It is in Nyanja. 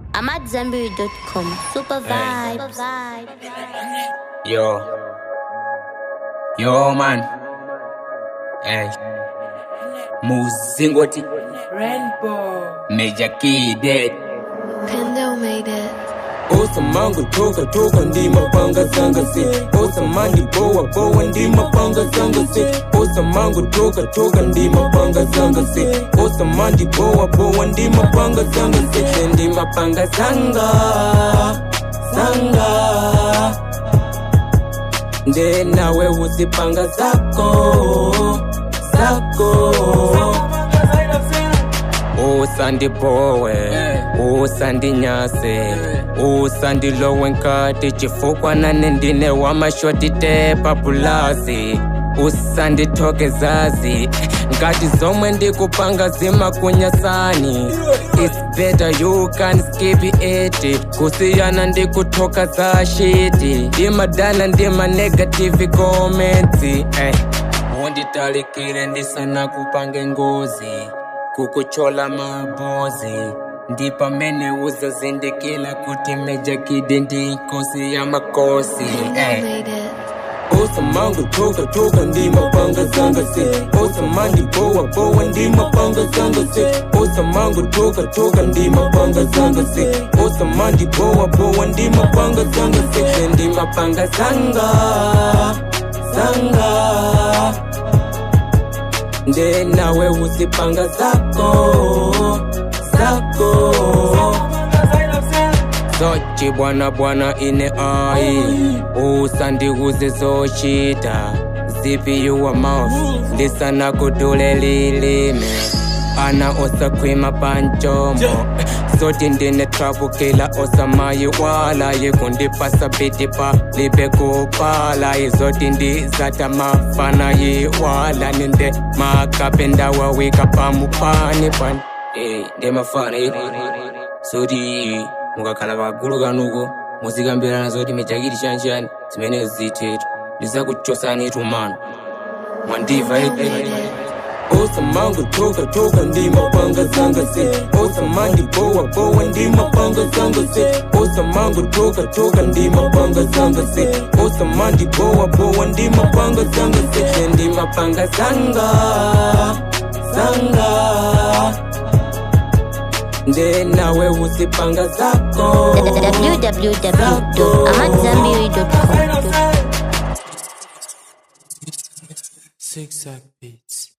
I'm at Zambiri.com. Super vibes. Yo man. Hey. Muzingoti. Rainbow. Major Key dead. Pendo made it. Osamangu toka ndima panga zanga si. Osamandi boa ndima panga zanga si. Osamangu toka ndima panga zanga si. Osamandi boa ndima panga zanga si. Ndima panga zanga nde nawe usipanga zako usandibowe usandinyase usandilowe nkati chifukwa nane ndine wamashoti tepa pulasi usandithokezazi ngati zomwe ndikupanga zimakunyasani. It's better you can skip it kusiyana ndikuthoka za shiti ndimadana ndima negative comments unditalikile ndisana kupange ngozi kukuchola mabozi ndipamene uzazindikila kuti Major Kid ndinkosi ya makosi. Osamangu toka ndima panga zanga si. Osamandi boa ndima panga zanga si. Osamangu toka ndima panga zanga si. Osamandi boa ndima panga zanga si. Ndima panga zanga nde nawe usipanga zako Zochi bwana ine ai usandiguze zochita zipi your mouth ndisana kudule lilime ana osakwima panchomo zoti ndine trafukila osamayi wala yikundipasa bitipa libe kupala izoti ndizata mafana yiwala ninde makapenda wawika pamupani pani ndemafana zoti mukakhala pagulukanuko muzikambirana zoti Major Kid chanchani zimene zitetu ndizakuchosani tumano mwandiva Osamangu toka ndima panga zanga si. Osamandi boa ndima panga zanga si. Osamangu toka ndima panga zanga si. Osamandi boa ndima panga zanga si. Ndima panga zanga nde nawe usipanga zako www.amatzambiri.com. Zigzag Beats.